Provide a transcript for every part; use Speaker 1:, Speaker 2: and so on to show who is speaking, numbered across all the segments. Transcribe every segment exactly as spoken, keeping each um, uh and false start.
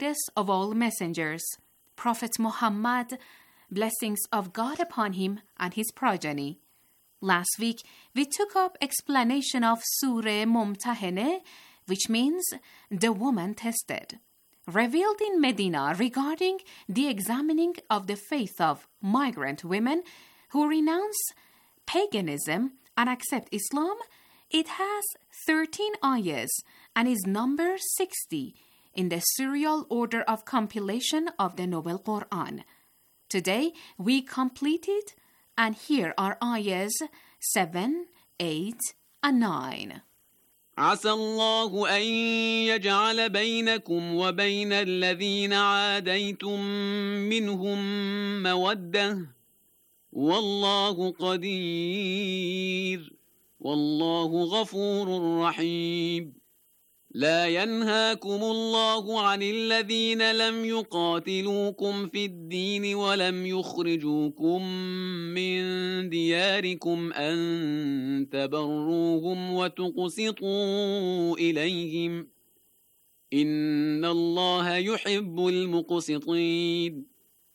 Speaker 1: greatest of all messengers, Prophet Muhammad, blessings of God upon him and his progeny. Last week, we took up explanation of Surah Mumtahene, which means the woman tested, revealed in Medina regarding the examining of the faith of migrant women who renounce paganism and accept Islam. It has thirteen ayahs and is number sixty in the serial order of compilation of the Noble Quran. Today, we completed, and here are ayahs seven, eight, and nine.
Speaker 2: عسى الله أن يجعل بينكم وبين الذين عاديتم منهم مودة والله قدير والله غفور رحيم. لا ينهاكم الله عن الذين لم يقاتلوكم في الدين ولم يخرجوكم من دياركم أن تبروهم وتقسطوا إليهم إن الله يحب المقسطين.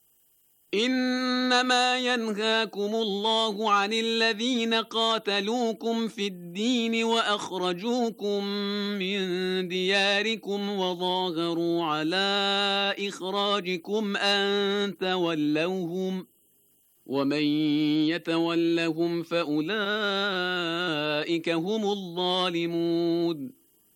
Speaker 2: إنما ينهاكم الله عن الذين قاتلوكم في الدين وأخرجوكم من دياركم وظاهروا على إخراجكم أن تولوهم ومن يتولهم فأولئك هم الظالمون.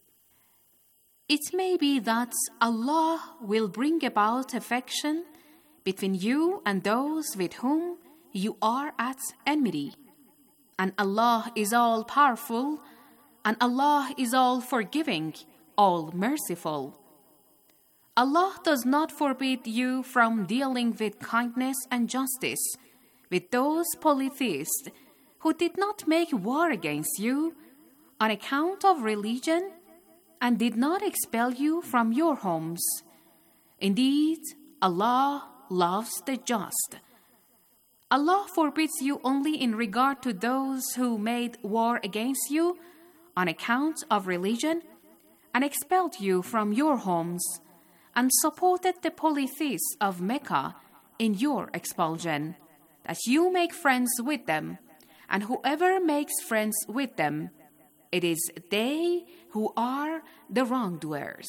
Speaker 1: It may be that Allah will bring about affection between you and those with whom you are at enmity. And Allah is all-powerful, and Allah is all-forgiving, all-merciful. Allah does not forbid you from dealing with kindness and justice with those polytheists who did not make war against you on account of religion and did not expel you from your homes. Indeed, Allah loves the just. Allah forbids you only in regard to those who made war against you on account of religion and expelled you from your homes and supported the polytheists of Mecca in your expulsion, that you make friends with them, and whoever makes friends with them, it is they who are the wrongdoers.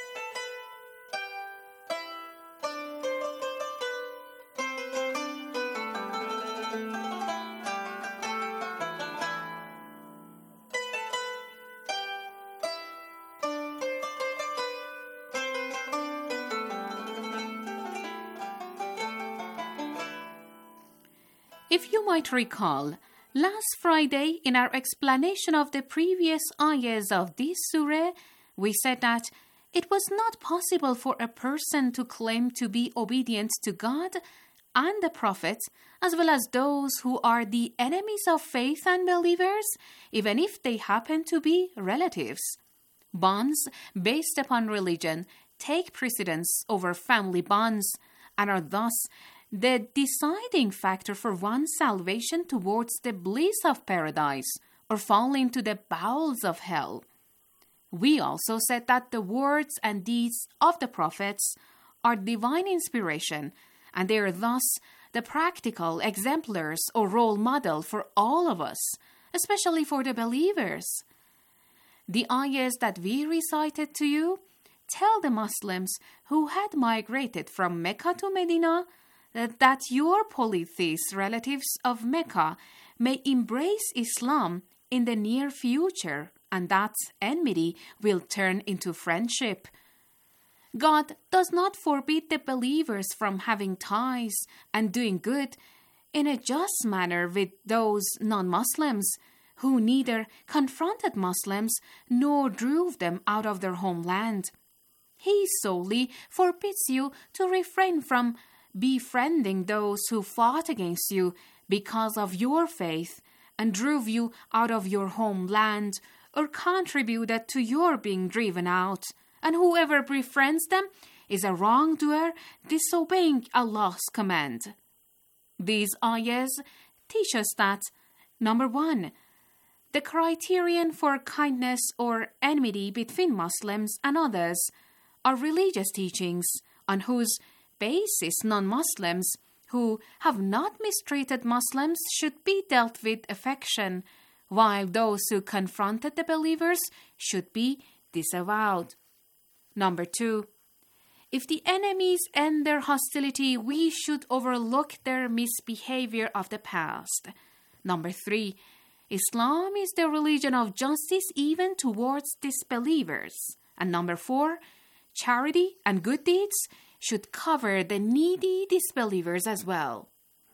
Speaker 1: If you might recall, last Friday in our explanation of the previous ayahs of this surah, we said that it was not possible for a person to claim to be obedient to God and the Prophet, as well as those who are the enemies of faith and believers, even if they happen to be relatives. Bonds based upon religion take precedence over family bonds and are thus the deciding factor for one's salvation towards the bliss of paradise or fall into the bowels of hell. We also said that the words and deeds of the prophets are divine inspiration, and they are thus the practical exemplars or role model for all of us, especially for the believers. The ayahs that we recited to you tell the Muslims who had migrated from Mecca to Medina that your polytheist relatives of Mecca may embrace Islam in the near future, and that enmity will turn into friendship. God does not forbid the believers from having ties and doing good in a just manner with those non-Muslims who neither confronted Muslims nor drove them out of their homeland. He solely forbids you to refrain from befriending those who fought against you because of your faith and drove you out of your homeland or contributed to your being driven out. And whoever befriends them is a wrongdoer disobeying Allah's command. These ayahs teach us that, number one, the criterion for kindness or enmity between Muslims and others are religious teachings on whose basis non-Muslims who have not mistreated Muslims should be dealt with affection, while those who confronted the believers should be disavowed. Number two, if the enemies end their hostility, we should overlook their misbehavior of the past. Number three, Islam is the religion of justice even towards disbelievers. And number four, charity and good deeds should cover the needy disbelievers as well.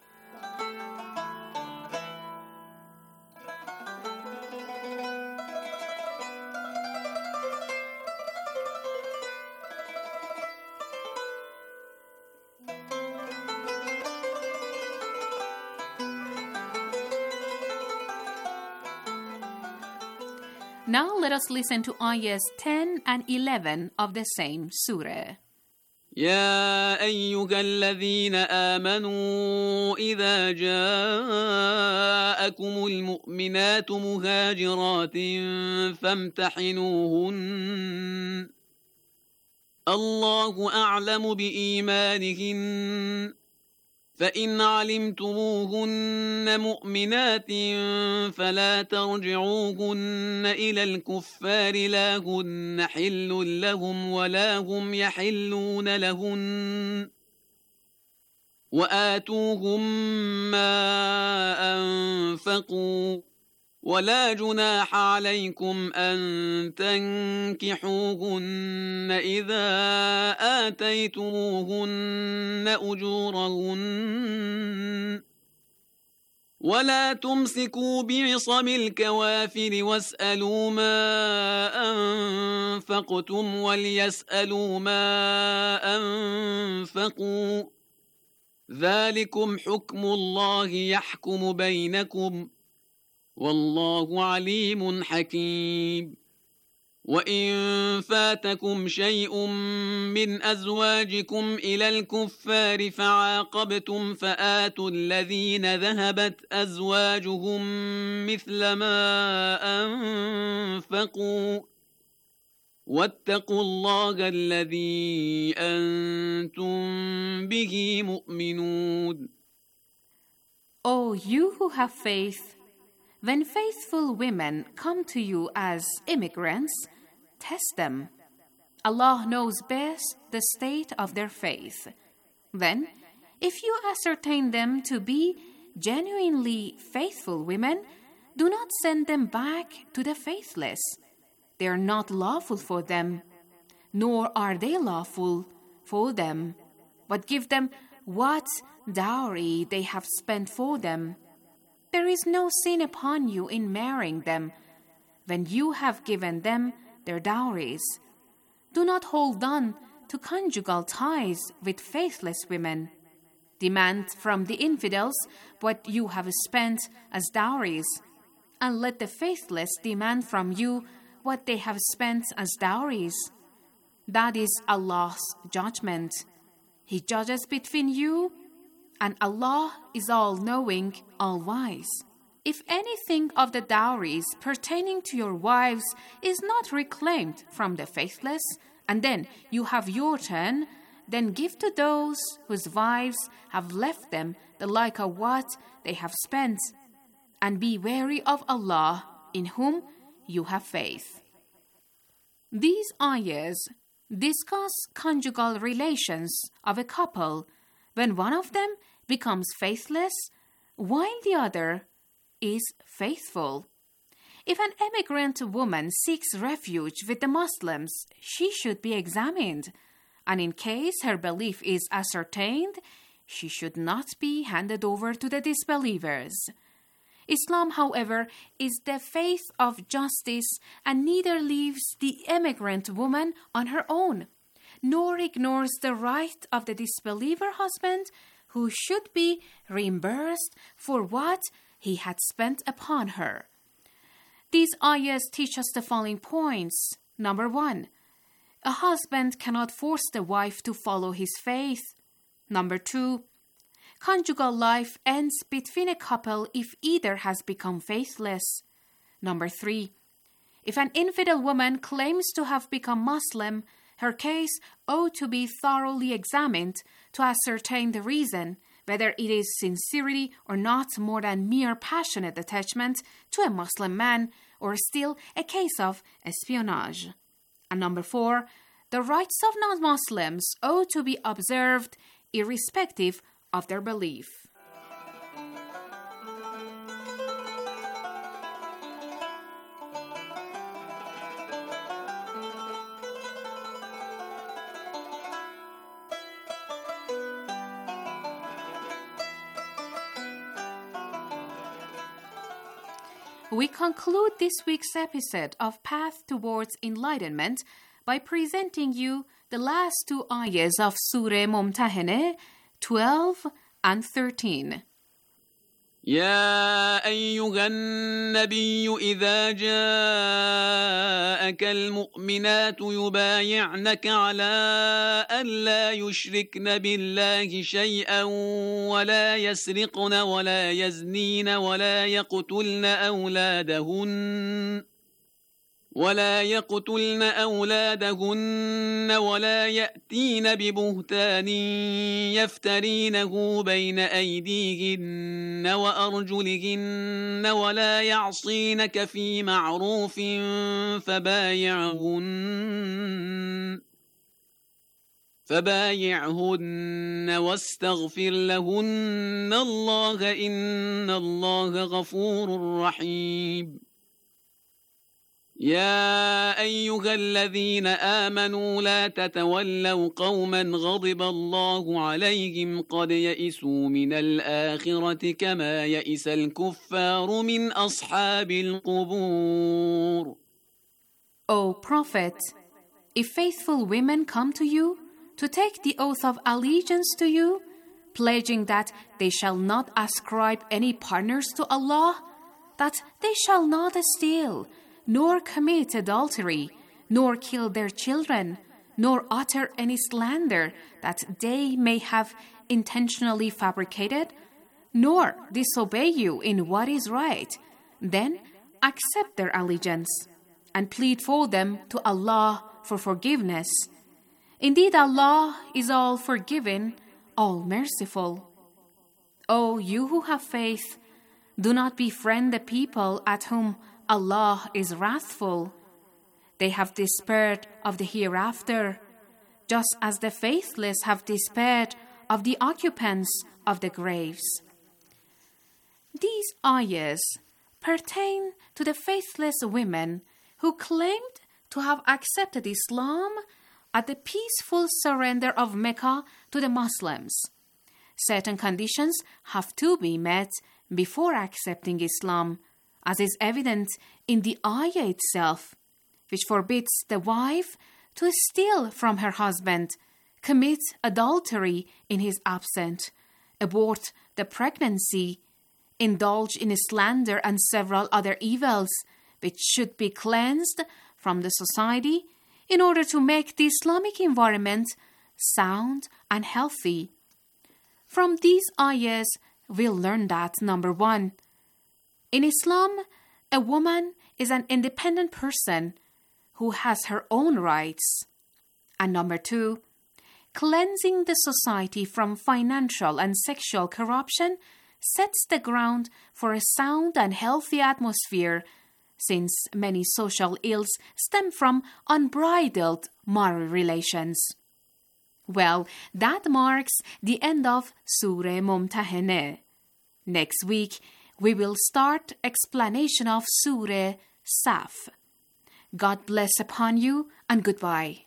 Speaker 1: Now let us listen to ayahs ten and eleven of the same surah.
Speaker 2: يا أيها الذين آمنوا إذا جاءكم المؤمنات مهاجرات فامتحنوهن الله أعلم بإيمانهن فإن علمتموهن مؤمنات فلا ترجعوهن إلى الكفار لا هن حل لهم ولا هم يحلون لهن وآتوهم ما أنفقوا ولا جناح عليكم أن تنكحوهن إذا آتيتموهن أجورهن ولا تمسكوا بعصم الكوافر واسألوا ما أنفقتم وليسألوا ما أنفقوا ذلكم حكم الله يحكم بينكم والله عليم حكيم وإن فاتكم شيء من أزواجكم إلى الكفار فعاقبتم فآتوا الذين ذهبت أزواجهم مثل ما أنفقوا واتقوا الله الذي أنتم به مؤمنون.
Speaker 1: O you who have faith, when faithful women come to you as immigrants, test them. Allah knows best the state of their faith. Then, if you ascertain them to be genuinely faithful women, do not send them back to the faithless. They are not lawful for them, nor are they lawful for them, but give them what dowry they have spent for them. There is no sin upon you in marrying them when you have given them their dowries. Do not hold on to conjugal ties with faithless women. Demand from the infidels what you have spent as dowries, and let the faithless demand from you what they have spent as dowries. That is Allah's judgment. He judges between you, and Allah is all-knowing, all-wise. If anything of the dowries pertaining to your wives is not reclaimed from the faithless, and then you have your turn, then give to those whose wives have left them the like of what they have spent, and be wary of Allah, in whom you have faith. These ayahs discuss conjugal relations of a couple when one of them becomes faithless while the other is faithful. If an immigrant woman seeks refuge with the Muslims, she should be examined, and in case her belief is ascertained, she should not be handed over to the disbelievers. Islam, however, is the faith of justice and neither leaves the immigrant woman on her own, nor ignores the right of the disbeliever husband, who should be reimbursed for what he had spent upon her. These ayahs teach us the following points. Number one, a husband cannot force the wife to follow his faith. Number two, conjugal life ends between a couple if either has become faithless. Number three, if an infidel woman claims to have become Muslim, her case ought to be thoroughly examined to ascertain the reason, whether it is sincerity or not more than mere passionate attachment to a Muslim man, or still a case of espionage. And number four, the rights of non-Muslims ought to be observed irrespective of their belief. We conclude this week's episode of Path Towards Enlightenment by presenting you the last two ayahs of Surah Mumtahanah, twelve and thirteen.
Speaker 2: يا أيها النبي إذا جاءك المؤمنات يبايعنك على أن لا يشركن بالله شيئا ولا يسرقن ولا يزنين ولا يقتلن أولادهن ولا يقتلن أولادهن ولا يأتين ببهتان يفترينه بين أيديهن وأرجلهن ولا يعصينك في معروف فبايعهن فبايعهن واستغفر لهن الله إن الله غفور رحيم. يا أيها الذين آمنوا لا تتولوا قوما غضب الله عليهم قد يئسوا من الآخرة كما يئس الكفار من أصحاب القبور.
Speaker 1: O Prophet, if faithful women come to you to take the oath of allegiance to you, pledging that they shall not ascribe any partners to Allah, that they shall not steal, nor commit adultery, nor kill their children, nor utter any slander that they may have intentionally fabricated, nor disobey you in what is right, then accept their allegiance and plead for them to Allah for forgiveness. Indeed, Allah is all forgiving, all merciful. O you who have faith, do not befriend the people at whom Allah is wrathful. They have despaired of the hereafter, just as the faithless have despaired of the occupants of the graves. These ayahs pertain to the faithless women who claimed to have accepted Islam at the peaceful surrender of Mecca to the Muslims. Certain conditions have to be met before accepting Islam, as is evident in the ayah itself, which forbids the wife to steal from her husband, commit adultery in his absence, abort the pregnancy, indulge in slander and several other evils which should be cleansed from the society in order to make the Islamic environment sound and healthy. From these ayahs, we'll learn that, number one, in Islam, a woman is an independent person who has her own rights. And number two, cleansing the society from financial and sexual corruption sets the ground for a sound and healthy atmosphere, since many social ills stem from unbridled moral relations. Well, that marks the end of Surah Mumtahanah. Next week, we will start explanation of Surah Saf. God bless upon you and goodbye.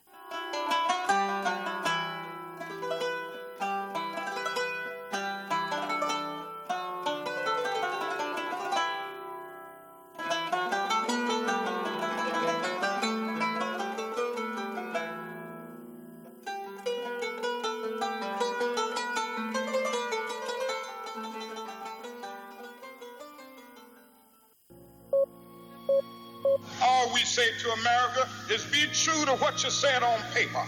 Speaker 3: All we say to America is be true to what you said on paper.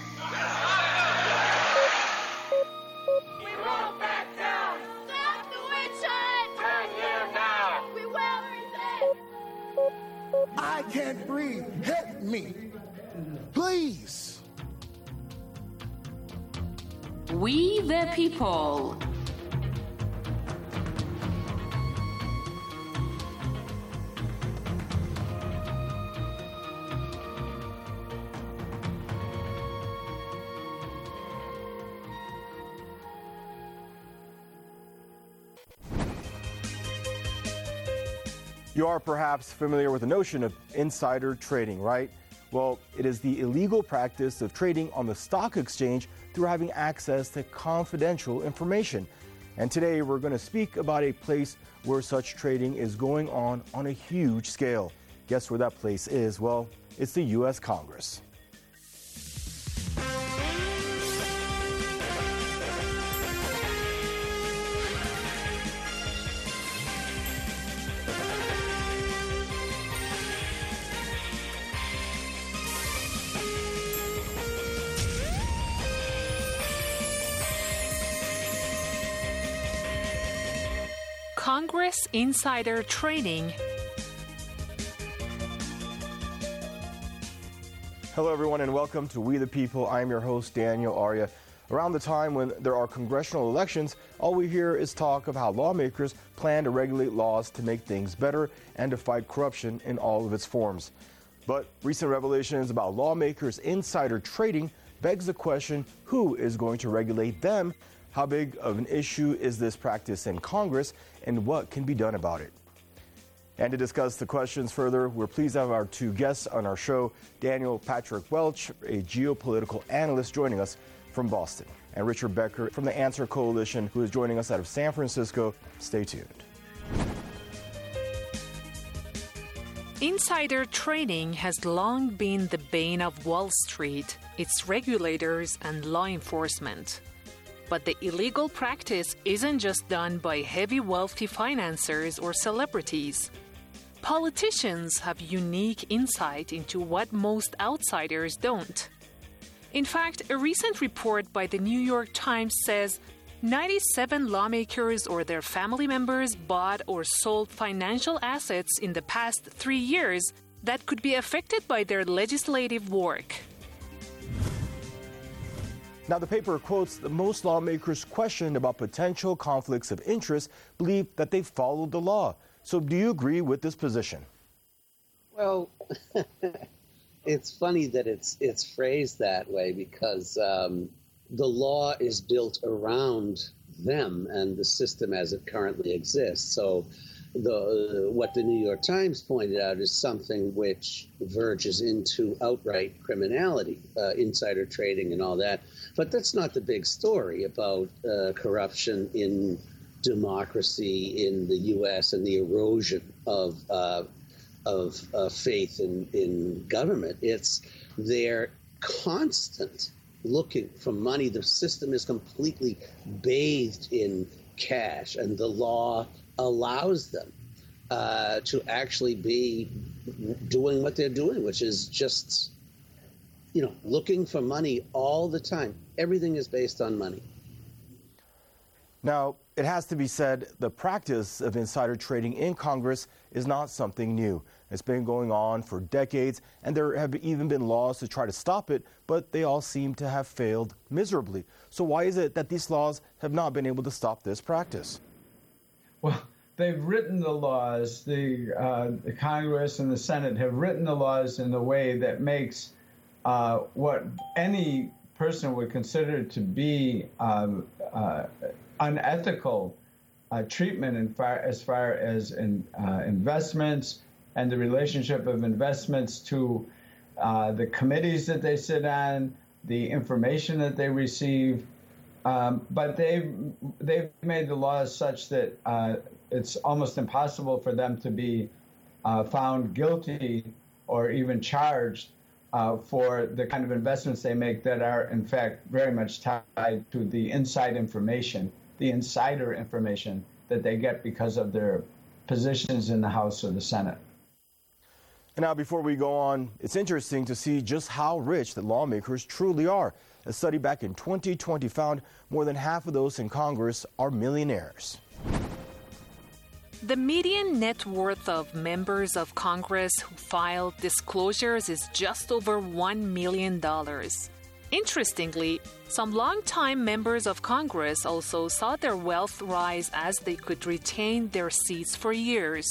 Speaker 4: We won't back down. Stop the witch hunt. Turn here now. We will resist.
Speaker 5: I can't breathe. Help me. Please.
Speaker 1: We the People.
Speaker 5: You are perhaps familiar with the notion of insider trading, right? Well, it is the illegal practice of trading on the stock exchange through having access to confidential information. And today we're going to speak about a place where such trading is going on on a huge scale. Guess where that place is? Well, it's the U S Congress.
Speaker 6: Congress insider trading.
Speaker 5: Hello, everyone, and welcome to We the People. I'm your host, Daniel Arya. Around the time when there are congressional elections, all we hear is talk of how lawmakers plan to regulate laws to make things better and to fight corruption in all of its forms. But recent revelations about lawmakers' insider trading begs the question, who is going to regulate them? How big of an issue is this practice in Congress, and what can be done about it? And to discuss the questions further, we're pleased to have our two guests on our show, Daniel Patrick Welch, a geopolitical analyst joining us from Boston, and Richard Becker from the Answer Coalition, who is joining us out of San Francisco. Stay tuned.
Speaker 6: Insider trading has long been the bane of Wall Street, its regulators, and law enforcement. But the illegal practice isn't just done by heavy wealthy financiers or celebrities. Politicians have unique insight into what most outsiders don't. In fact, a recent report by the New York Times says ninety-seven lawmakers or their family members bought or sold financial assets in the past three years that could be affected by their legislative work.
Speaker 5: Now, the paper quotes that most lawmakers questioned about potential conflicts of interest believe that they followed the law. So do you agree with this position?
Speaker 7: Well, it's funny that it's it's phrased that way because um, the law is built around them and the system as it currently exists. So the what the New York Times pointed out is something which verges into outright criminality, uh, insider trading and all that. But that's not the big story about uh, corruption in democracy in the U S and the erosion of uh, of uh, faith in, in government. It's their constant looking for money. The system is completely bathed in cash, and the law allows them uh, to actually be doing what they're doing, which is just, you know, looking for money all the time. Everything is based on money.
Speaker 5: Now, it has to be said, the practice of insider trading in Congress is not something new. It's been going on for decades, and there have even been laws to try to stop it, but they all seem to have failed miserably. So why is it that these laws have not been able to stop this practice?
Speaker 8: Well, they've written the laws, the, uh, the Congress and the Senate have written the laws in a way that makes uh, what any person would consider to be um, uh, unethical uh, treatment in far, as far as in, uh, investments and the relationship of investments to uh, the committees that they sit on, the information that they receive. Um, but they've, they've made the laws such that uh, it's almost impossible for them to be uh, found guilty or even charged uh, for the kind of investments they make that are, in fact, very much tied to the inside information, the insider information that they get because of their positions in the House or the Senate.
Speaker 5: And now, before we go on, it's interesting to see just how rich the lawmakers truly are. A study back in twenty twenty found more than half of those in Congress are millionaires.
Speaker 6: The median net worth of members of Congress who filed disclosures is just over one million dollars. Interestingly, some longtime members of Congress also saw their wealth rise as they could retain their seats for years.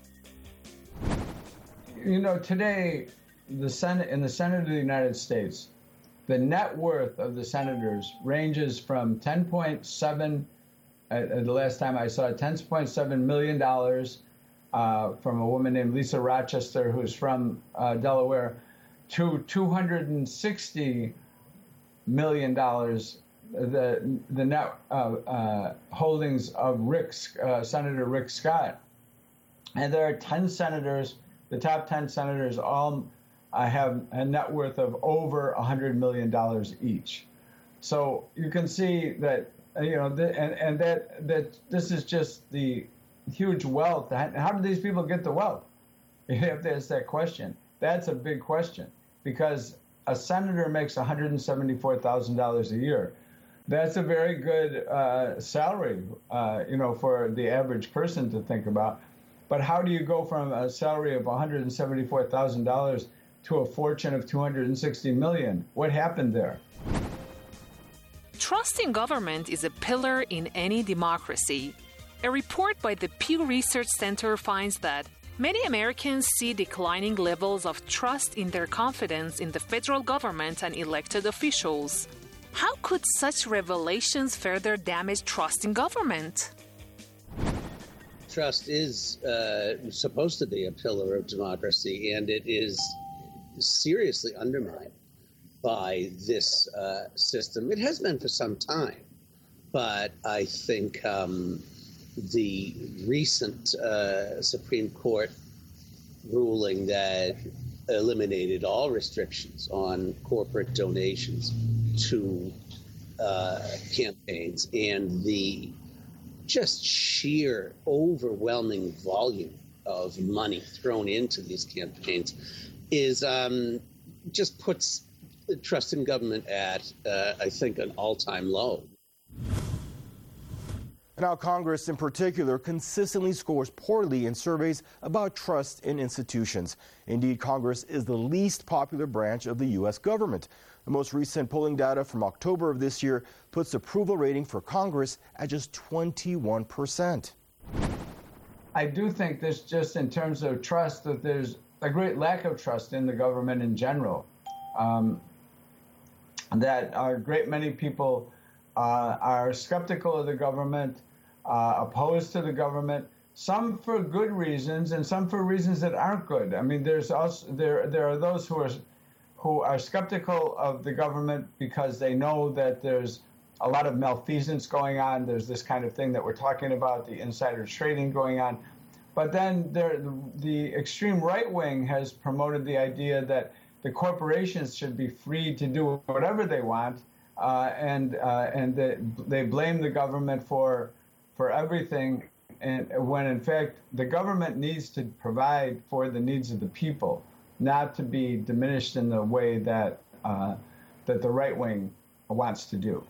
Speaker 8: You know, today, the Senate in the Senate of the United States, the net worth of the senators ranges from ten point seven, uh, the last time I saw it, ten point seven million dollars uh, from a woman named Lisa Rochester, who's from uh, Delaware, to two hundred sixty million dollars, the the net uh, uh, holdings of Rick, uh, Senator Rick Scott. And there are ten senators, the top ten senators all uh, have a net worth of over one hundred million dollars each. So you can see that, you know, th- and, and that that this is just the huge wealth. How do these people get the wealth? You have to ask that question. That's a big question, because a senator makes one hundred seventy-four thousand dollars a year. That's a very good uh, salary, uh, you know, for the average person to think about. But how do you go from a salary of one hundred seventy-four thousand dollars to a fortune of two hundred sixty million dollars? What happened there?
Speaker 6: Trust in government is a pillar in any democracy. A report by the Pew Research Center finds that many Americans see declining levels of trust in their confidence in the federal government and elected officials. How could such revelations further damage trust in government?
Speaker 7: Trust is uh, supposed to be a pillar of democracy, and it is seriously undermined by this uh, system. It has been for some time, but I think um, the recent uh, Supreme Court ruling that eliminated all restrictions on corporate donations to uh, campaigns and the just sheer overwhelming volume of money thrown into these campaigns is um, just puts trust in government at, uh, I think, an all-time low.
Speaker 5: Now, Congress in particular consistently scores poorly in surveys about trust in institutions. Indeed, Congress is the least popular branch of the U S government. The most recent polling data from October of this year puts approval rating for Congress at just twenty-one percent.
Speaker 8: I do think this, just in terms of trust, that there's a great lack of trust in the government in general. Um, that a great many people uh, are skeptical of the government, uh, opposed to the government, some for good reasons and some for reasons that aren't good. I mean, there's also there there are those who are who are skeptical of the government because they know that there's a lot of malfeasance going on. There's this kind of thing that we're talking about, the insider trading going on. But then there, the extreme right wing has promoted the idea that the corporations should be free to do whatever they want, uh, and uh, and they, they blame the government for for everything, and when in fact the government needs to provide for the needs of the people, not to be diminished in the way that uh, that the right wing wants to do.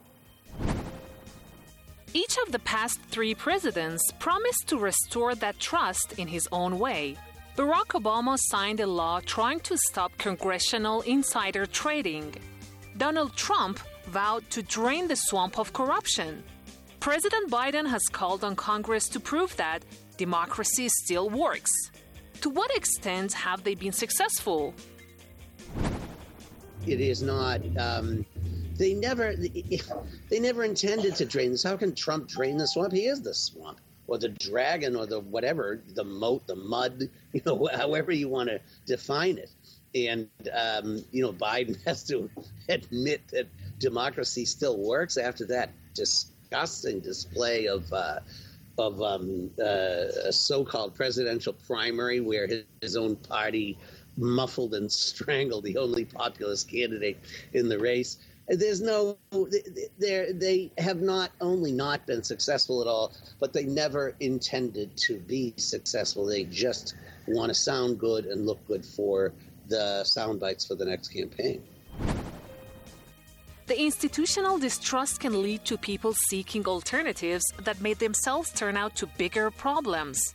Speaker 6: Each of the past three presidents promised to restore that trust in his own way. Barack Obama signed a law trying to stop congressional insider trading. Donald Trump vowed to drain the swamp of corruption. President Biden has called on Congress to prove that democracy still works. To what extent have they been successful?
Speaker 7: It is not. Um, they never. They never intended to drain this. How can Trump drain the swamp? He is the swamp, or the dragon, or the whatever, the moat, the mud. You know, however you want to define it. And um, you know, Biden has to admit that democracy still works after that disgusting display of. Uh, of um, uh, a so-called presidential primary where his, his own party muffled and strangled the only populist candidate in the race. There's no, they they have not only not been successful at all, but they never intended to be successful. They just want to sound good and look good for the sound bites for the next campaign.
Speaker 6: The institutional distrust can lead to people seeking alternatives that may themselves turn out to bigger problems.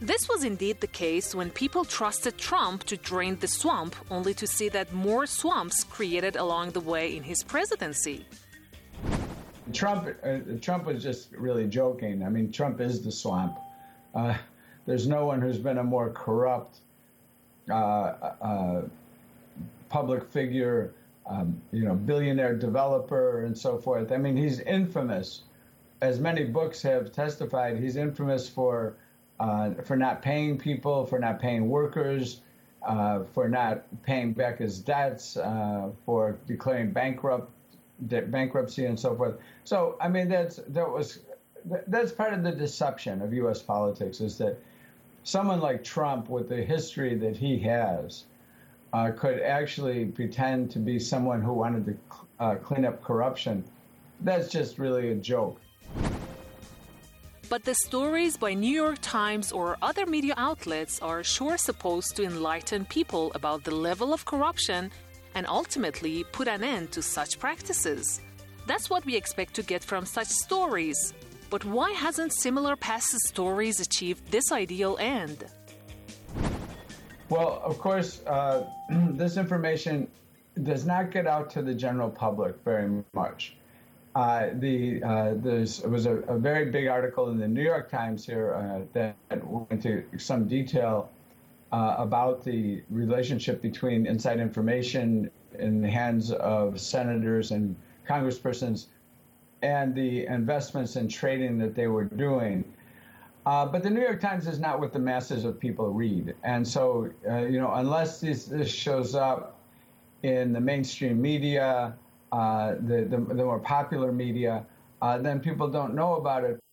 Speaker 6: This was indeed the case when people trusted Trump to drain the swamp, only to see that more swamps created along the way in his presidency.
Speaker 8: Trump, uh, Trump was just really joking. I mean, Trump is the swamp. Uh, there's no one who's been a more corrupt uh, uh, public figure, um, you know, billionaire developer and so forth. I mean, he's infamous. As many books have testified, he's infamous for uh, for not paying people, for not paying workers, uh, for not paying back his debts, uh, for declaring bankrupt. bankruptcy and so forth. So, I mean, that's that was that's part of the deception of U S politics, is that someone like Trump, with the history that he has, uh, could actually pretend to be someone who wanted to uh, clean up corruption. That's just really a joke.
Speaker 6: But the stories by New York Times or other media outlets are sure supposed to enlighten people about the level of corruption and ultimately put an end to such practices. That's what we expect to get from such stories. But why hasn't similar past stories achieved this ideal end?
Speaker 8: Well, of course, uh, this information does not get out to the general public very much. Uh, the uh, there's it was a, a very big article in the New York Times here uh, that went into some detail uh, about the relationship between inside information in the hands of senators and congresspersons and the investments and trading that they were doing. Uh, but the New York Times is not what the masses of people read. And so, uh, you know, unless this, this shows up in the mainstream media, uh, the, the, the more popular media, uh, then people don't know about it.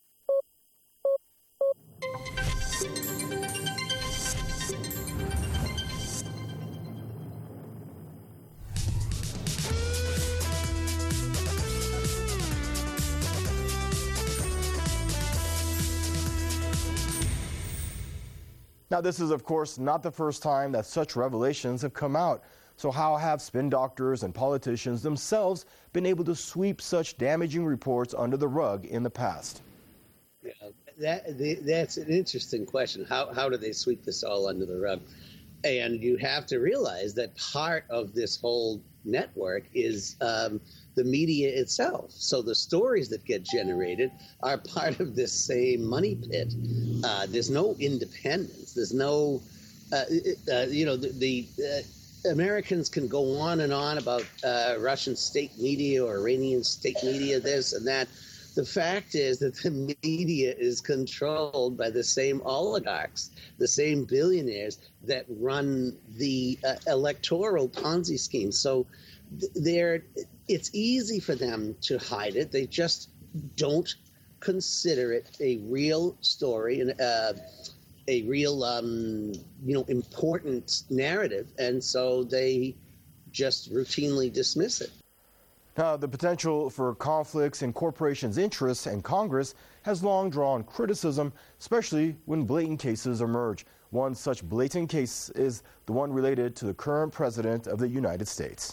Speaker 5: Now, this is, of course, not the first time that such revelations have come out. So how have spin doctors and politicians themselves been able to sweep such damaging reports under the rug in the past?
Speaker 7: Yeah, that, the, that's an interesting question. How, how do they sweep this all under the rug? And you have to realize that part of this whole network is um, the media itself. So the stories that get generated are part of this same money pit. Uh, there's no independence. There's no, uh, uh, you know, the, the uh, Americans can go on and on about uh, Russian state media or Iranian state media, this and that. The fact is that the media is controlled by the same oligarchs, the same billionaires that run the uh, electoral Ponzi scheme. So they're, it's easy for them to hide it. They just don't consider it a real story and uh, a real, um, you know, important narrative. And so they just routinely dismiss it.
Speaker 5: Now, the potential for conflicts in corporations' interests and Congress has long drawn criticism, especially when blatant cases emerge. One such blatant case is the one related to the current president of the United States.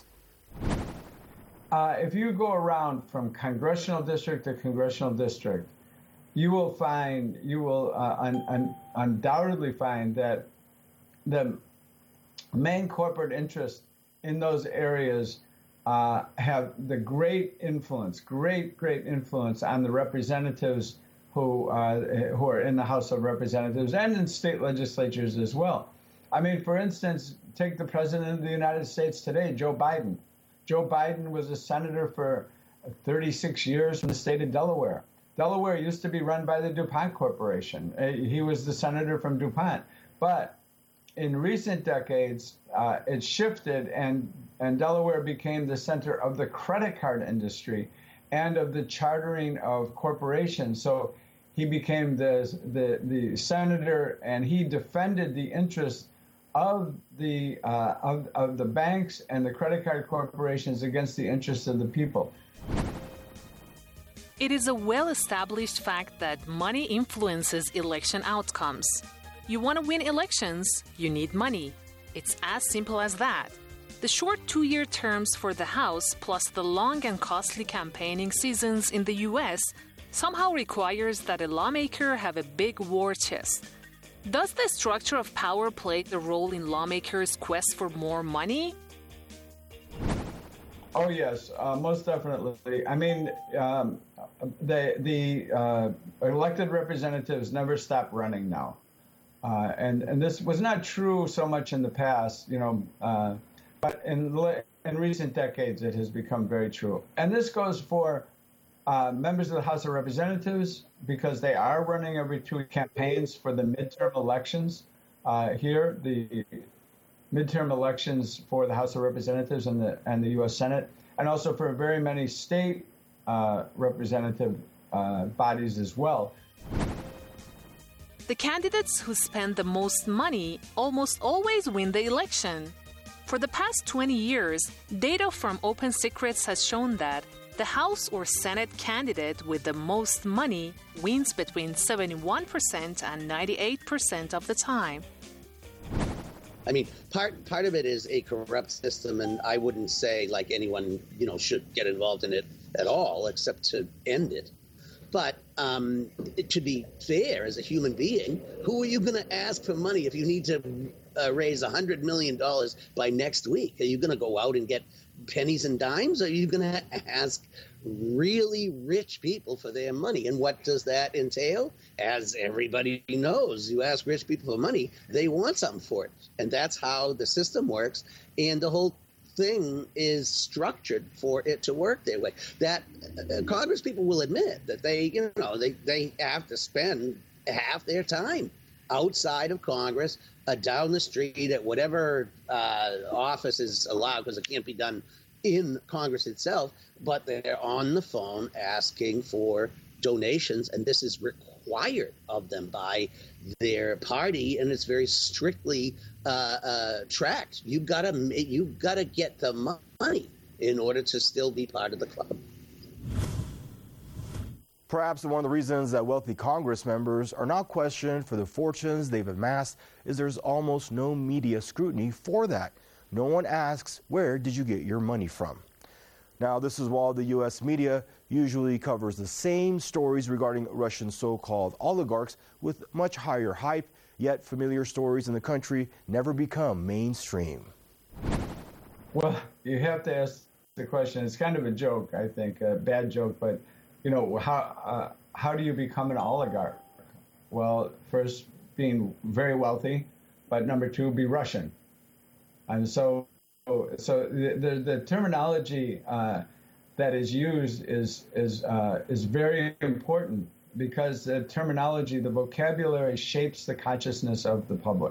Speaker 8: Uh, if you go around from congressional district to congressional district, you will find, you will uh, un, un, undoubtedly find that the main corporate interest in those areas Uh, have the great influence, great, great influence on the representatives who uh, who are in the House of Representatives and in state legislatures as well. I mean, for instance, take the President of the United States today, Joe Biden. Joe Biden was a senator for thirty-six years from the state of Delaware. Delaware used to be run by the DuPont Corporation. Uh, he was the senator from DuPont. But in recent decades, uh, it shifted, and, and Delaware became the center of the credit card industry and of the chartering of corporations. So he became the, the, the senator, and he defended the interests of the, uh, of, of the banks and the credit card corporations against the interests of the people.
Speaker 6: It is a well-established fact that money influences election outcomes. You want to win elections, you need money. It's as simple as that. The short two-year terms for the House plus the long and costly campaigning seasons in the U S somehow requires that a lawmaker have a big war chest. Does the structure of power play a role in lawmakers' quest for more money?
Speaker 8: Oh, yes, uh, most definitely. I mean, um, the, the uh, elected representatives never stop running now. Uh, and, and this was not true so much in the past, you know, uh, but in, in recent decades it has become very true. And this goes for uh, members of the House of Representatives, because they are running every two campaigns for the midterm elections. Uh, here, the midterm elections for the House of Representatives and the and the U S Senate, and also for very many state uh, representative uh, bodies as well.
Speaker 6: The candidates who spend the most money almost always win the election. For the past twenty years, data from Open Secrets has shown that the House or Senate candidate with the most money wins between seventy-one percent and ninety-eight percent of the time.
Speaker 7: I mean, part part of it is a corrupt system, and I wouldn't say like anyone, you know, should get involved in it at all, except to end it. But um, to be fair, as a human being, who are you going to ask for money if you need to uh, raise one hundred million dollars by next week? Are you going to go out and get pennies and dimes? Or are you going to ask really rich people for their money? And what does that entail? As everybody knows, you ask rich people for money, they want something for it. And that's how the system works. And the whole thing is structured for it to work that way. That uh, Congress people will admit that they, you know, they, they have to spend half their time outside of Congress, uh, down the street at whatever uh, office is allowed, because it can't be done in Congress itself, but they're on the phone asking for donations, and this is required of them by their party, and it's very strictly uh, uh, tracked. You've got to you've got to get the money in order to still be part of the club.
Speaker 5: Perhaps one of the reasons that wealthy Congress members are not questioned for the fortunes they've amassed is there's almost no media scrutiny for that. No one asks, where did you get your money from? Now, this is while the U S media usually covers the same stories regarding Russian so-called oligarchs with much higher hype, yet familiar stories in the country never become mainstream.
Speaker 8: Well, you have to ask the question. It's kind of a joke, I think, a bad joke, but, you know, how, uh, how do you become an oligarch? Well, first, being very wealthy, but number two, be Russian. And so, so the the, the terminology uh, that is used is is uh, is very important, because the terminology, the vocabulary, shapes the consciousness of the public.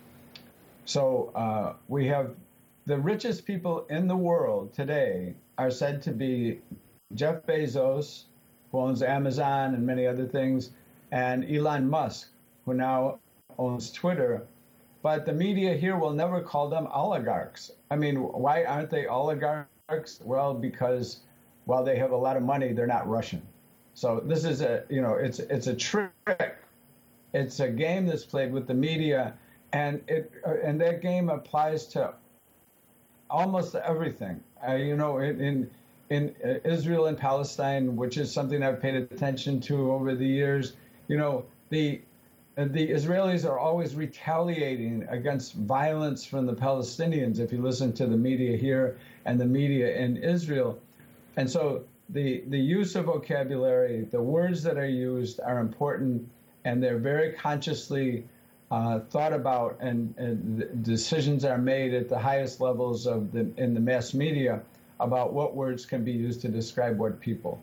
Speaker 8: So uh, we have the richest people in the world today are said to be Jeff Bezos, who owns Amazon and many other things, and Elon Musk, who now owns Twitter. But the media here will never call them oligarchs. I mean, why aren't they oligarchs? Well, because while they have a lot of money, they're not Russian. So this is a, you know, it's it's a trick. It's a game that's played with the media, and it uh, and that game applies to almost everything. Uh, you know, in in, in uh, Israel and Palestine, which is something I've paid attention to over the years. You know, the The Israelis are always retaliating against violence from the Palestinians, if you listen to the media here and the media in Israel. And so the, the use of vocabulary, the words that are used are important, and they're very consciously uh, thought about, and, and decisions are made at the highest levels of the, in the mass media about what words can be used to describe what people.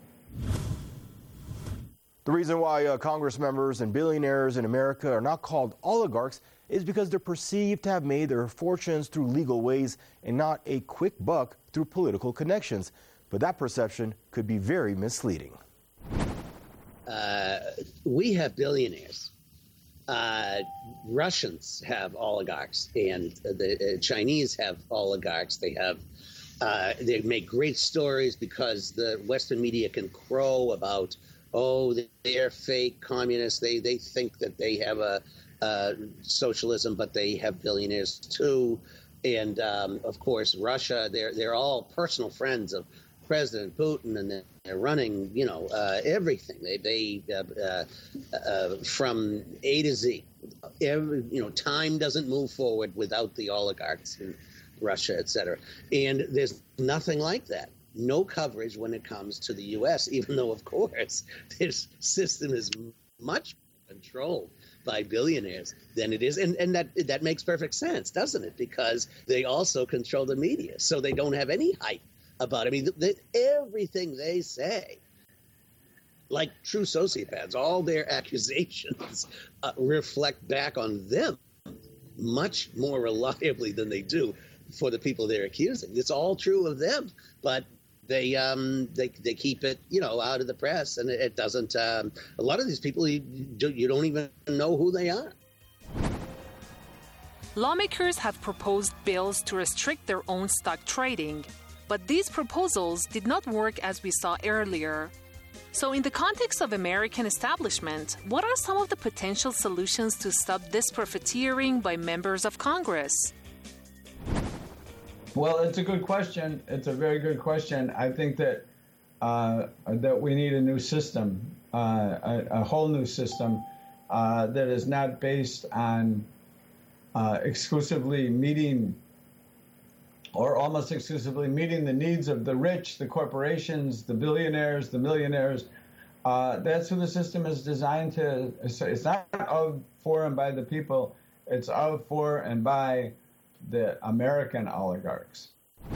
Speaker 5: The reason why uh, Congress members and billionaires in America are not called oligarchs is because they're perceived to have made their fortunes through legal ways and not a quick buck through political connections. But that perception could be very misleading.
Speaker 7: Uh, we have billionaires. Uh, Russians have oligarchs, and the uh, Chinese have oligarchs. They have uh, they make great stories because the Western media can crow about, oh, they're fake communists. They they think that they have a uh, socialism, but they have billionaires too. And um, of course, Russia. They're they're all personal friends of President Putin, and they're running, you know, uh, everything. They, they uh, uh, uh, from A to Z. Every, you know, time doesn't move forward without the oligarchs in Russia, et cetera. And there's nothing like that. No coverage when it comes to the U S, even though, of course, this system is much controlled by billionaires than it is. And, and that that makes perfect sense, doesn't it? Because they also control the media, so they don't have any hype about it. I mean, they, everything they say, like true sociopaths, all their accusations uh, reflect back on them much more reliably than they do for the people they're accusing. It's all true of them, but they um, they they keep it, you know, out of the press, and it, it doesn't. Um, a lot of these people, you, you don't even know who they are.
Speaker 6: Lawmakers have proposed bills to restrict their own stock trading, but these proposals did not work as we saw earlier. So in the context of American establishment, what are some of the potential solutions to stop this profiteering by members of Congress?
Speaker 8: Well, it's a good question. It's a very good question. I think that uh, that we need a new system, uh, a, a whole new system uh, that is not based on uh, exclusively meeting or almost exclusively meeting the needs of the rich, the corporations, the billionaires, the millionaires. Uh, that's who the system is designed to. It's not of, for, and by the people. It's of, for, and by the American oligarchs.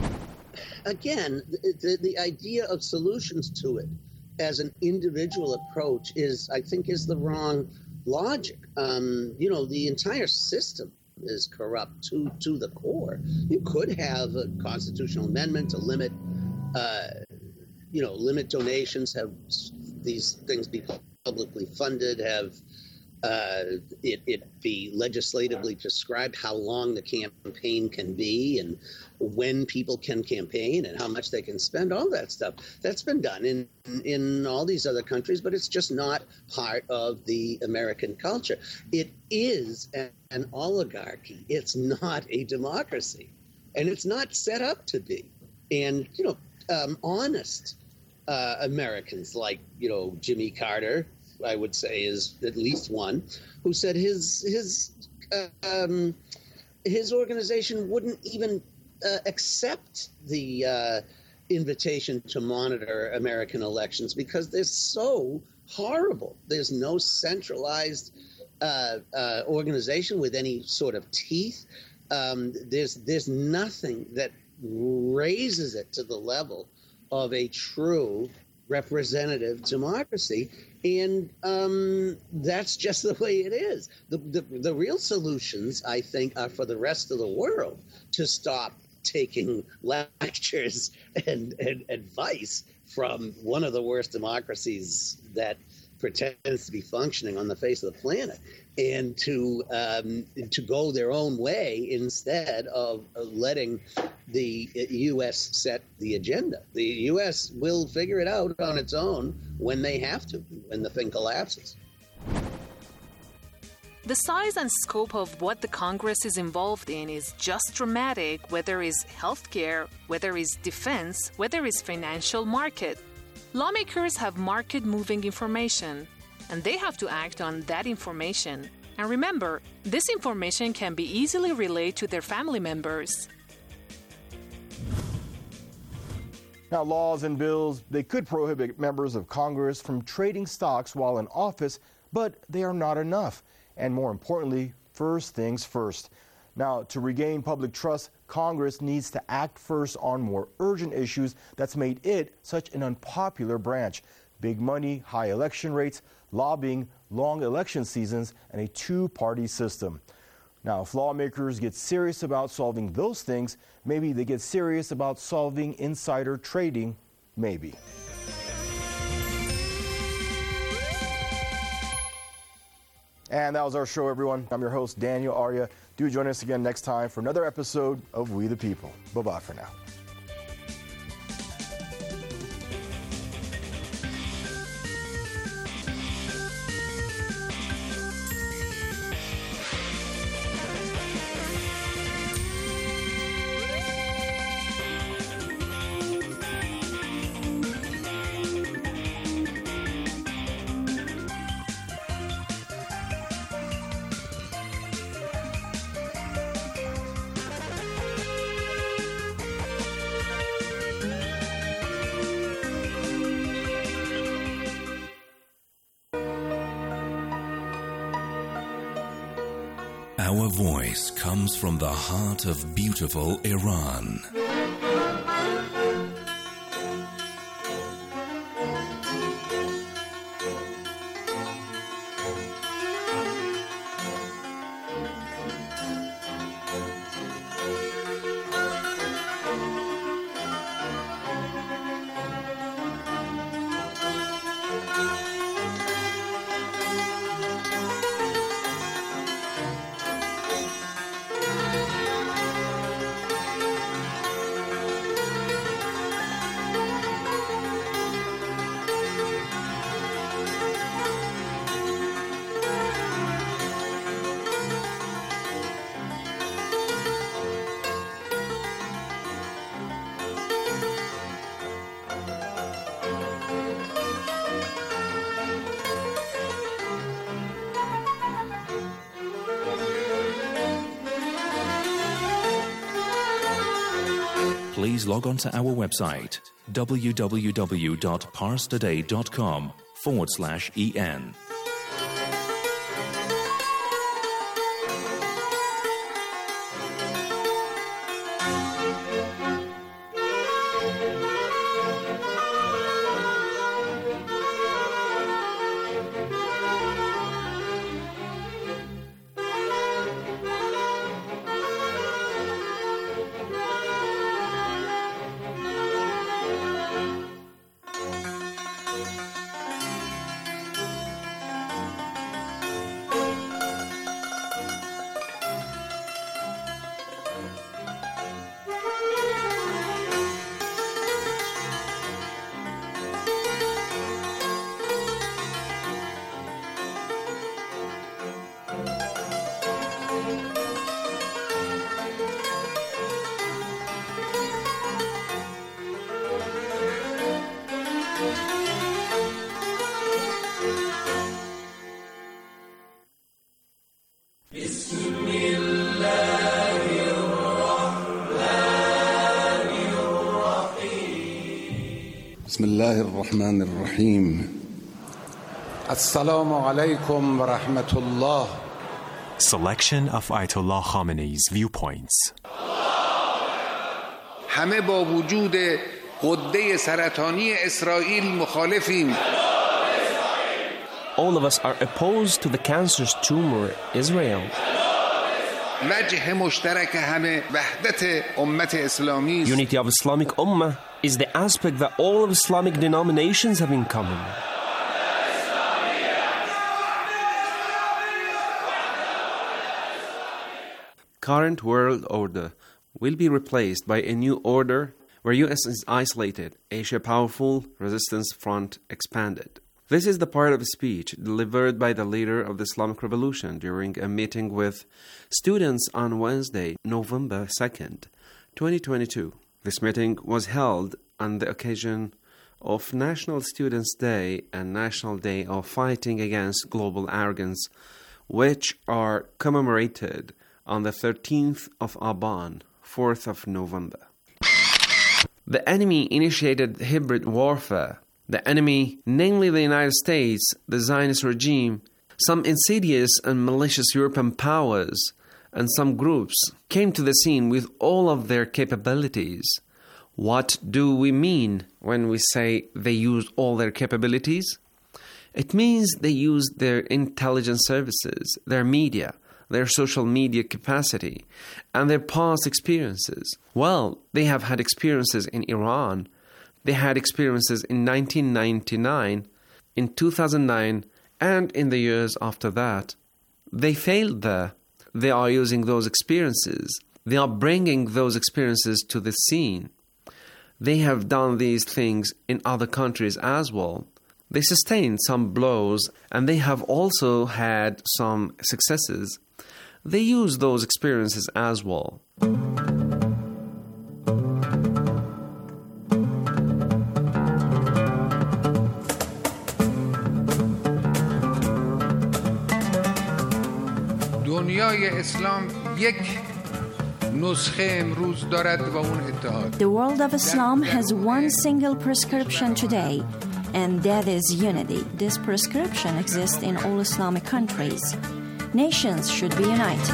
Speaker 7: Again, the, the idea of solutions to it as an individual approach is, I think, is the wrong logic. Um, you know, the entire system is corrupt to, to the core. You could have a constitutional amendment to limit, uh, you know, limit donations, have these things be publicly funded, have Uh, it, it be legislatively prescribed how long the campaign can be and when people can campaign and how much they can spend, all that stuff. That's been done in, in all these other countries, but it's just not part of the American culture. It is an, an oligarchy. It's not a democracy, and it's not set up to be. And, you know, um, honest uh, Americans like, you know, Jimmy Carter, I would say, is at least one, who said his his uh, um, his organization wouldn't even uh, accept the uh, invitation to monitor American elections because they're so horrible. There's no centralized uh, uh, organization with any sort of teeth. Um, there's there's nothing that raises it to the level of a true representative democracy. And um, that's just the way it is. The, the the real solutions, I think, are for the rest of the world to stop taking lectures and, and advice from one of the worst democracies that pretends to be functioning on the face of the planet, and to um, to go their own way instead of letting the U S set the agenda. The U S will figure it out on its own when they have to, when the thing collapses.
Speaker 6: The size and scope of what the Congress is involved in is just dramatic, whether it's healthcare, whether it's defense, whether it's financial market. Lawmakers have market-moving information, and they have to act on that information. And remember, this information can be easily relayed to their family members.
Speaker 5: Now, laws and bills, they could prohibit members of Congress from trading stocks while in office, but they are not enough. And more importantly, first things first. Now, to regain public trust, Congress needs to act first on more urgent issues that's made it such an unpopular branch. Big money, high election rates, lobbying, long election seasons, and a two-party system. Now, if lawmakers get serious about solving those things, maybe they get serious about solving insider trading, maybe. And that was our show, everyone. I'm your host, Daniel Arya. Do join us again next time for another episode of We the People. Bye-bye for now.
Speaker 9: Our voice comes from the heart of beautiful Iran. Please log on to our website, www.parstoday.com forward slash en.
Speaker 10: بسم الله الرحمن الرحیم. السلام علیکم و رحمت الله.
Speaker 11: Selection of Ayatollah Khamenei's viewpoints.
Speaker 10: همه با وجود غده سرطانی اسرائیل مخالفیم.
Speaker 12: All of us are opposed to the cancerous tumor Israel.
Speaker 10: وجه مشترک همه وحدت امت اسلامی.
Speaker 12: Unity of Islamic Ummah is the aspect that all of Islamic denominations have in common.
Speaker 13: Current world order will be replaced by a new order where U S is isolated, Asia powerful, resistance front expanded. This is the part of a speech delivered by the leader of the Islamic Revolution during a meeting with students on Wednesday, November second, twenty twenty-two. This meeting was held on the occasion of National Students' Day and National Day of Fighting Against Global Arrogance, which are commemorated on the thirteenth of Aban, fourth of November. The enemy initiated hybrid warfare. The enemy, namely the United States, the Zionist regime, some insidious and malicious European powers, and some groups came to the scene with all of their capabilities. What do we mean when we say they used all their capabilities? It means they used their intelligence services, their media, their social media capacity, and their past experiences. Well, they have had experiences in Iran. They had experiences in nineteen ninety-nine, in two thousand nine, and in the years after that. They failed there. They are using those experiences. They are bringing those experiences to the scene. They have done these things in other countries as well. They sustained some blows, and they have also had some successes. They use those experiences as well.
Speaker 10: دنیای اسلام یک نسخه امروز دارد و اون اتحاد.
Speaker 14: The world of Islam has one single prescription today, and that is unity. This prescription exists in all Islamic countries. Nations should be united.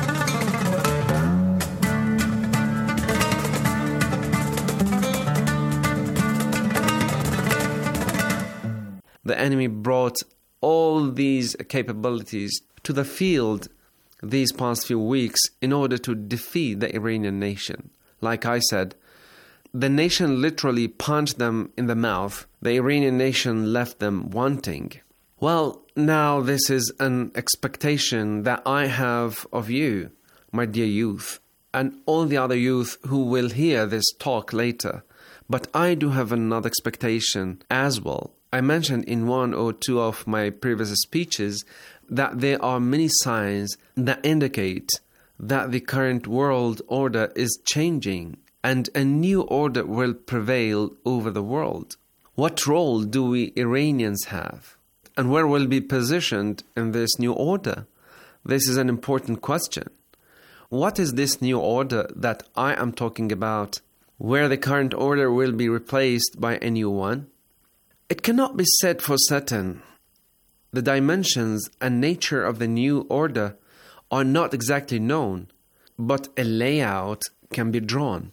Speaker 13: The enemy brought all these capabilities to the field these past few weeks in order to defeat the Iranian nation. Like I said, the nation literally punched them in the mouth. The Iranian nation left them wanting. Well, now this is an expectation that I have of you, my dear youth, and all the other youth who will hear this talk later. But I do have another expectation as well. I mentioned in one or two of my previous speeches that there are many signs that indicate that the current world order is changing and a new order will prevail over the world. What role do we Iranians have? And where will be positioned in this new order? This is an important question. What is this new order that I am talking about, where the current order will be replaced by a new one? It cannot be said for certain. The dimensions and nature of the new order are not exactly known, but a layout can be drawn.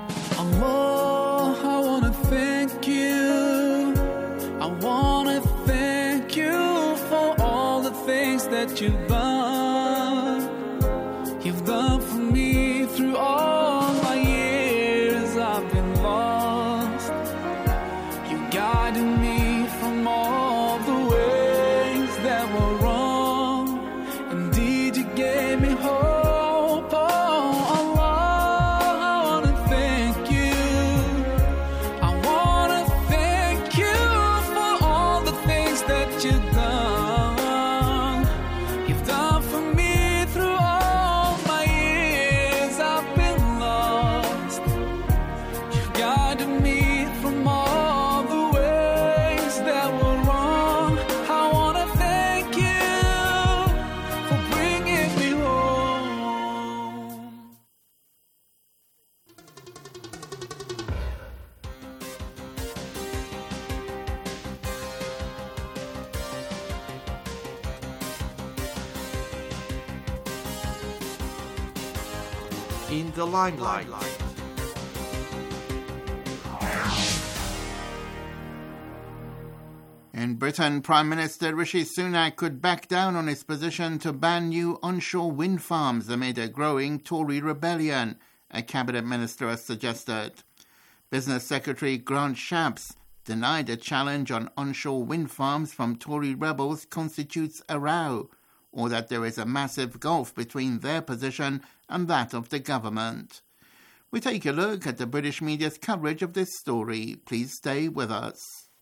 Speaker 15: Allah, I want to thank you. I want to thank you for all the things that you've done. You've done for me through all my years I've been lost. You guided me from all the ways that were wrong. Indeed, you gave me hope. Oh, Allah, I want to thank you. I want to thank you for all the things that you've done. You've done for me through all my years I've been lost. You've guided me from all the ways that were wrong. I want to thank you for bringing me home.
Speaker 16: In the limelight. In Britain, Prime Minister Rishi Sunak could back down on his position to ban new onshore wind farms amid a growing Tory rebellion, a cabinet minister has suggested. Business Secretary Grant Shapps denied a challenge on onshore wind farms from Tory rebels constitutes a row, or that there is a massive gulf between their position and that of the government. We take a look at the British media's coverage of this story. Please stay with us.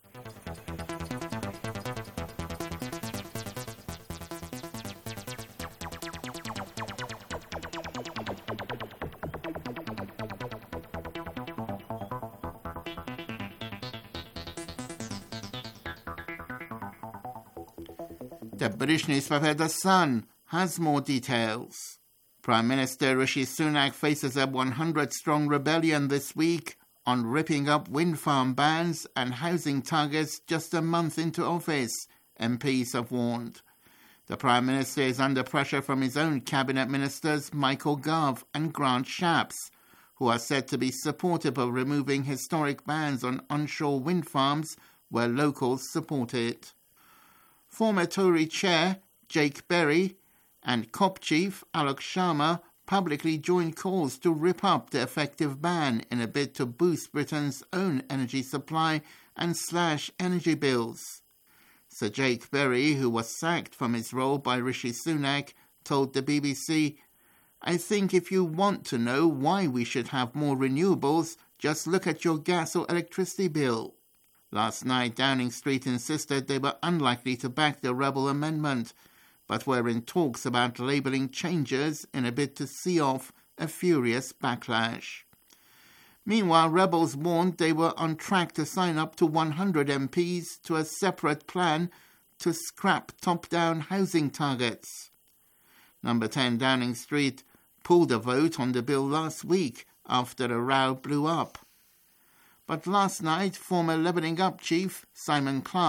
Speaker 16: The British newspaper The Sun has more details. Prime Minister Rishi Sunak faces a one hundred strong rebellion this week on ripping up wind farm bans and housing targets just a month into office, M Ps have warned. The Prime Minister is under pressure from his own cabinet ministers Michael Gove and Grant Shapps, who are said to be supportive of removing historic bans on onshore wind farms where locals support it. Former Tory chair Jake Berry and COP chief Alok Sharma publicly joined calls to rip up the effective ban in a bid to boost Britain's own energy supply and slash energy bills. Sir Jake Berry, who was sacked from his role by Rishi Sunak, told the B B C, "I think if you want to know why we should have more renewables, just look at your gas or electricity bill." Last night, Downing Street insisted they were unlikely to back the rebel amendment, but were in talks about labelling changes in a bid to see off a furious backlash. Meanwhile, rebels warned they were on track to sign up to one hundred M Ps to a separate plan to scrap top-down housing targets. Number ten Downing Street pulled a vote on the bill last week after a row blew up. But last night, former Levelling Up chief Simon Clarke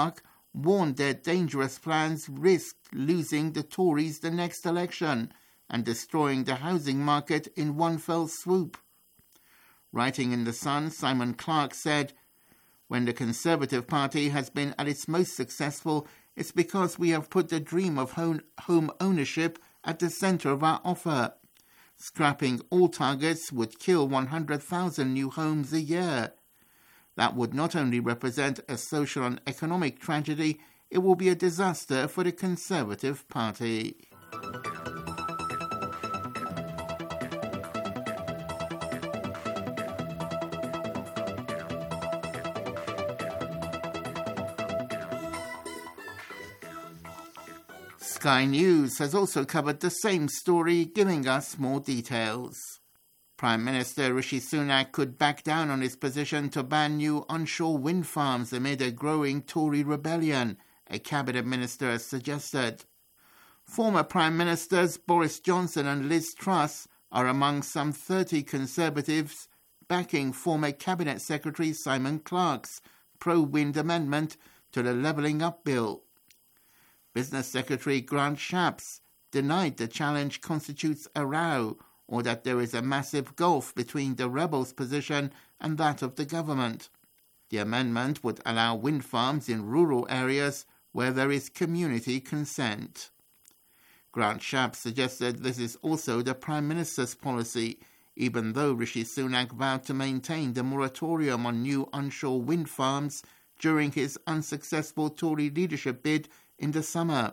Speaker 16: warned their dangerous plans risked losing the Tories the next election and destroying the housing market in one fell swoop. Writing in The Sun, Simon Clarke said, "When the Conservative Party has been at its most successful, it's because we have put the dream of home, home ownership at the centre of our offer. Scrapping all targets would kill one hundred thousand new homes a year. That would not only represent a social and economic tragedy, it will be a disaster for the Conservative Party." Sky News has also covered the same story, giving us more details. Prime Minister Rishi Sunak could back down on his position to ban new onshore wind farms amid a growing Tory rebellion, a cabinet minister has suggested. Former Prime Ministers Boris Johnson and Liz Truss are among some thirty Conservatives backing former Cabinet Secretary Simon Clarke's pro-wind amendment to the Levelling Up Bill. Business Secretary Grant Shapps denied the challenge constitutes a row or that there is a massive gulf between the rebels' position and that of the government. The amendment would allow wind farms in rural areas where there is community consent. Grant Shapps suggested this is also the Prime Minister's policy, even though Rishi Sunak vowed to maintain the moratorium on new onshore wind farms during his unsuccessful Tory leadership bid in the summer.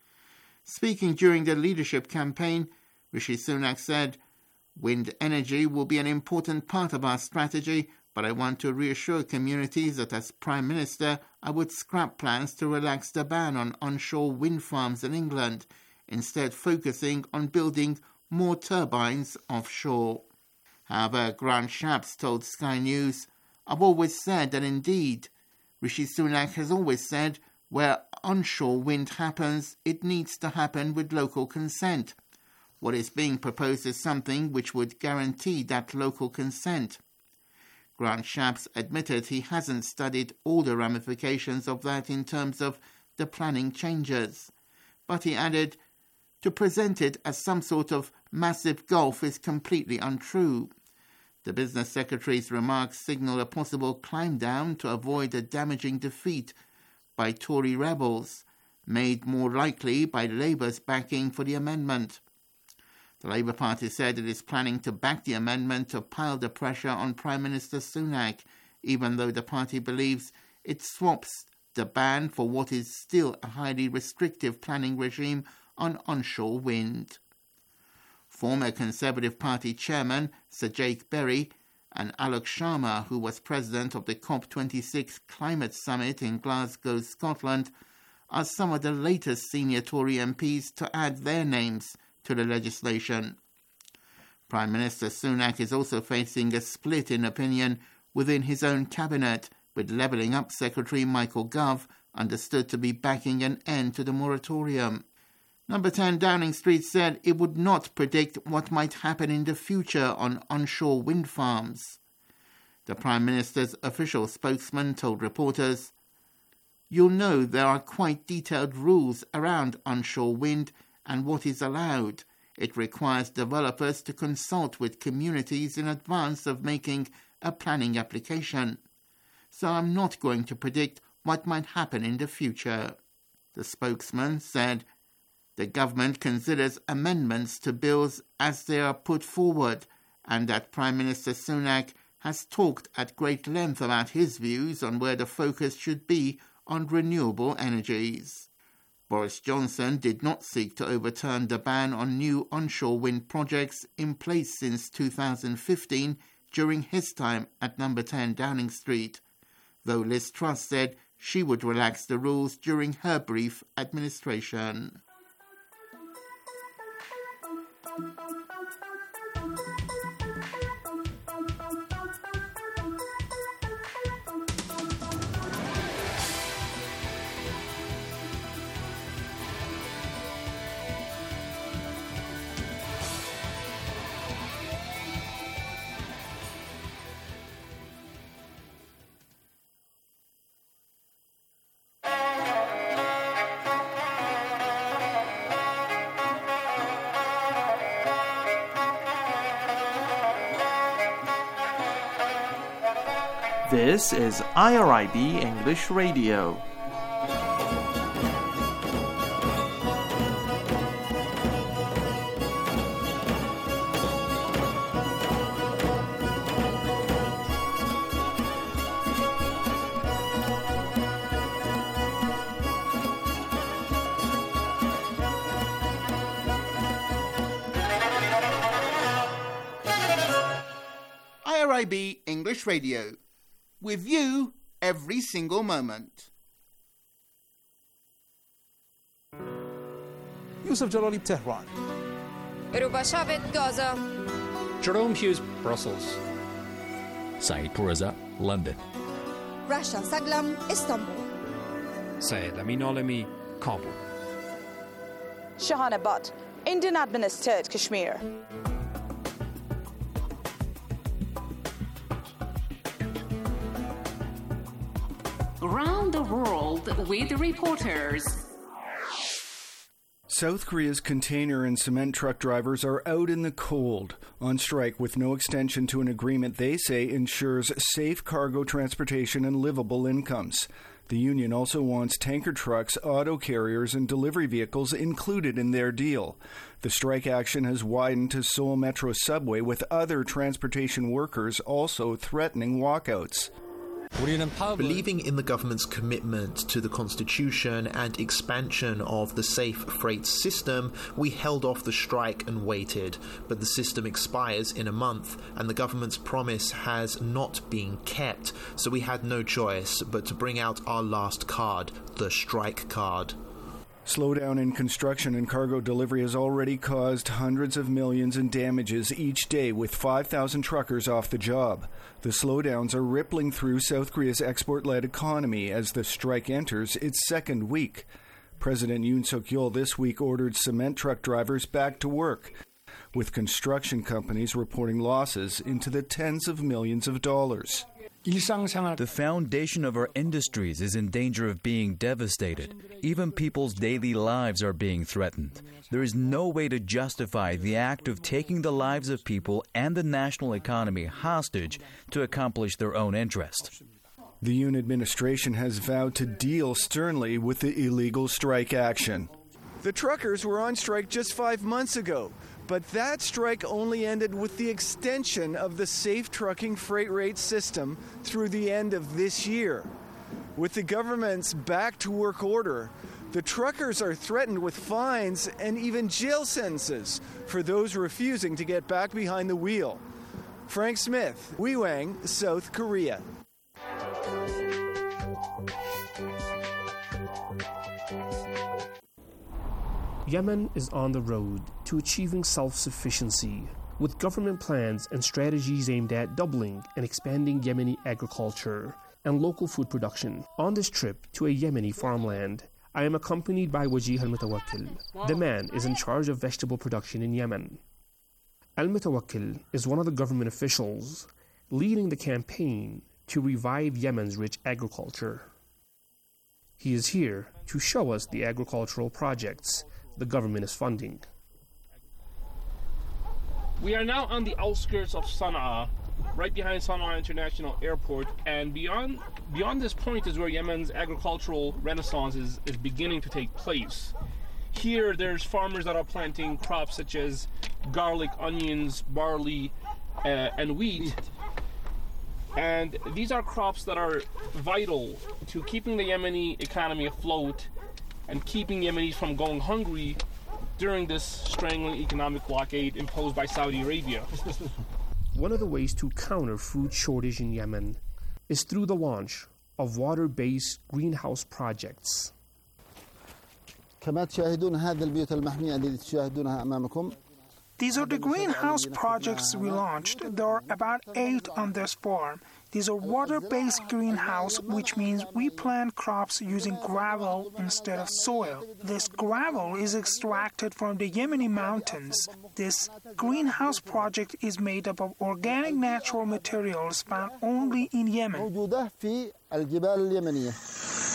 Speaker 16: Speaking during the leadership campaign, Rishi Sunak said, "Wind energy will be an important part of our strategy, but I want to reassure communities that as Prime Minister, I would scrap plans to relax the ban on onshore wind farms in England, instead focusing on building more turbines offshore." However, Grant Shapps told Sky News, "I've always said that indeed, Rishi Sunak has always said where onshore wind happens, it needs to happen with local consent. What is being proposed is something which would guarantee that local consent." Grant Shapps admitted he hasn't studied all the ramifications of that in terms of the planning changes. But he added, "To present it as some sort of massive gulf is completely untrue." The Business Secretary's remarks signal a possible climb down to avoid a damaging defeat by Tory rebels, made more likely by Labour's backing for the amendment. The Labour Party said it is planning to back the amendment to pile the pressure on Prime Minister Sunak, even though the party believes it swaps the ban for what is still a highly restrictive planning regime on onshore wind. Former Conservative Party chairman Sir Jake Berry and Alok Sharma, who was president of the COP twenty-six Climate Summit in Glasgow, Scotland, are some of the latest senior Tory M Ps to add their names to the legislation. Prime Minister Sunak is also facing a split in opinion within his own cabinet, with Levelling Up Secretary Michael Gove understood to be backing an end to the moratorium. Number ten Downing Street said it would not predict what might happen in the future on onshore wind farms. The Prime Minister's official spokesman told reporters, "You'll know there are quite detailed rules around onshore wind and what is allowed. It requires developers to consult with communities in advance of making a planning application. So I'm not going to predict what might happen in the future." The spokesman said, "The government considers amendments to bills as they are put forward, and that Prime Minister Sunak has talked at great length about his views on where the focus should be on renewable energies." Boris Johnson did not seek to overturn the ban on new onshore wind projects in place since two thousand fifteen during his time at number ten Downing Street, though Liz Truss said she would relax the rules during her brief administration.
Speaker 17: This is I R I B English Radio.
Speaker 16: I R I B English Radio. With you every single moment.
Speaker 18: Yusuf Jalali, Tehran.
Speaker 19: Ruba Shabit, Gaza.
Speaker 20: Jerome Hughes, Brussels. Saeed Pourreza, London.
Speaker 19: Rasha Saglam, Istanbul.
Speaker 20: Syed Amin Alami, Kabul.
Speaker 21: Shahana Butt, Indian administered Kashmir.
Speaker 1: Around the world with reporters.
Speaker 22: South Korea's container and cement truck drivers are out in the cold, on strike with no extension to an agreement they say ensures safe cargo transportation and livable incomes. The union also wants tanker trucks, auto carriers, and delivery vehicles included in their deal. The strike action has widened to Seoul Metro subway, with other transportation workers also threatening walkouts.
Speaker 23: Believing in the government's commitment to the Constitution and expansion of the safe freight system, we held off the strike and waited. But the system expires in a month, and the government's promise has not been kept, so we had no choice but to bring out our last card, the strike card.
Speaker 22: Slowdown in construction and cargo delivery has already caused hundreds of millions in damages each day, with five thousand truckers off the job. The slowdowns are rippling through South Korea's export-led economy as the strike enters its second week. President Yoon Suk-yeol this week ordered cement truck drivers back to work, with construction companies reporting losses into the tens of millions of dollars.
Speaker 24: The foundation of our industries is in danger of being devastated. Even people's daily lives are being threatened. There is no way to justify the act of taking the lives of people and the national economy hostage to accomplish their own interest.
Speaker 22: The Yoon administration has vowed to deal sternly with the illegal strike action. The truckers were on strike just five months ago, but that strike only ended with the extension of the safe trucking freight rate system through the end of this year. With the government's back-to-work order, the truckers are threatened with fines and even jail sentences for those refusing to get back behind the wheel. Frank Smith, Uiwang, South Korea.
Speaker 25: Yemen is on the road to achieving self-sufficiency, with government plans and strategies aimed at doubling and expanding Yemeni agriculture and local food production. On this trip to a Yemeni farmland, I am accompanied by Wajih Al-Mutawakkil. The man is in charge of vegetable production in Yemen. Al-Mutawakkil is one of the government officials leading the campaign to revive Yemen's rich agriculture. He is here to show us the agricultural projects the government is funding.
Speaker 26: We are now on the outskirts of Sana'a, right behind Sana'a International Airport, and beyond beyond this point is where Yemen's agricultural renaissance is, is beginning to take place. Here there's farmers that are planting crops such as garlic, onions, barley, uh, and wheat. And these are crops that are vital to keeping the Yemeni economy afloat and keeping Yemenis from going hungry during this strangling economic blockade imposed by Saudi Arabia.
Speaker 25: One of the ways to counter food shortage in Yemen is through the launch of water-based greenhouse projects.
Speaker 27: كما تشاهدون هذه البيوت المحمية التي تشاهدونها أمامكم.
Speaker 28: These are the greenhouse projects we launched. There are about eight on this farm. These are water-based greenhouse, which means we plant crops using gravel instead of soil. This gravel is extracted from the Yemeni mountains. This greenhouse project is made up of organic natural materials found only in Yemen.